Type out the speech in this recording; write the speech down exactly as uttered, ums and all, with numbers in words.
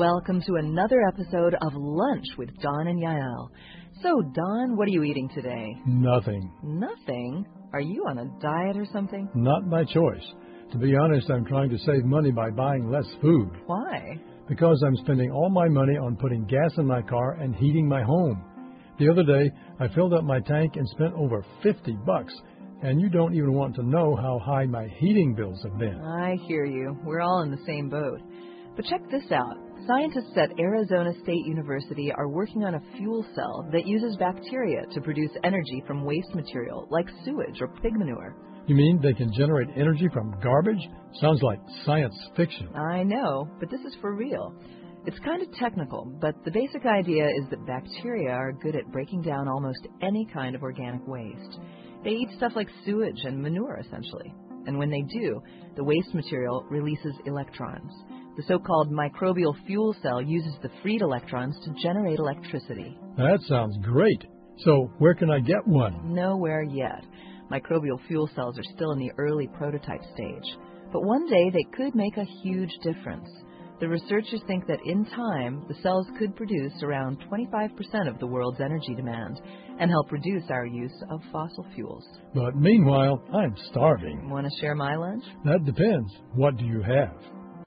Welcome to another episode of Lunch with Don and Yael. So, Don, what are you eating today? Nothing. Nothing? Are you on a diet or something? Not my choice. To be honest, I'm trying to save money by buying less food. Why? Because I'm spending all my money on putting gas in my car and heating my home. The other day, I filled up my tank and spent over fifty bucks. And you don't even want to know how high my heating bills have been. I hear you. We're all in the same boat. But check this out. Scientists at Arizona State University are working on a fuel cell that uses bacteria to produce energy from waste material like sewage or pig manure. You mean they can generate energy from garbage? Sounds like science fiction. I know, but this is for real. It's kind of technical, but the basic idea is that bacteria are good at breaking down almost any kind of organic waste. They eat stuff like sewage and manure, essentially. And when they do, the waste material releases electrons. The so-called microbial fuel cell uses the freed electrons to generate electricity. That sounds great. So where can I get one? Nowhere yet. Microbial fuel cells are still in the early prototype stage. But one day they could make a huge difference. The researchers think that in time, the cells could produce around twenty-five percent of the world's energy demand and help reduce our use of fossil fuels. But meanwhile, I'm starving. Want to share my lunch? That depends. What do you have?